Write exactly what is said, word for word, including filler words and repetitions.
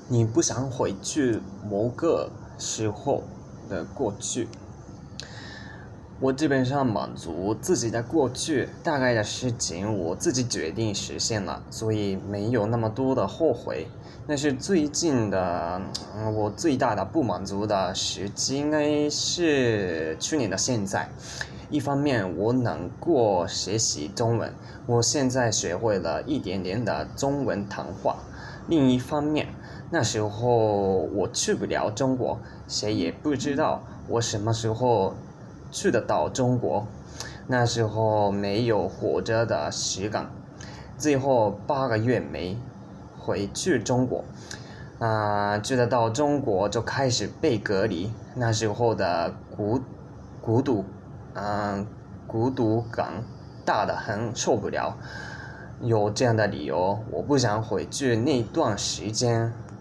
你不想回去某个时候的过去。我基本上满足自己的过去，大概的事情我自己决定实现了，所以没有那么多的后悔。但是最近的，嗯、我最大的不满足的时期应该是去年的现在。一方面我能够学习中文，我现在学会了一点点的中文谈话。另一方面，那时候我去不了中国，谁也不知道我什么时候去得到中国。那时候没有火车的时港，最后八个月没回去中国。啊、去得到中国就开始被隔离。那时候的孤孤独，嗯、孤独感大得很，受不了。有这样的理由，我不想回去那段时间。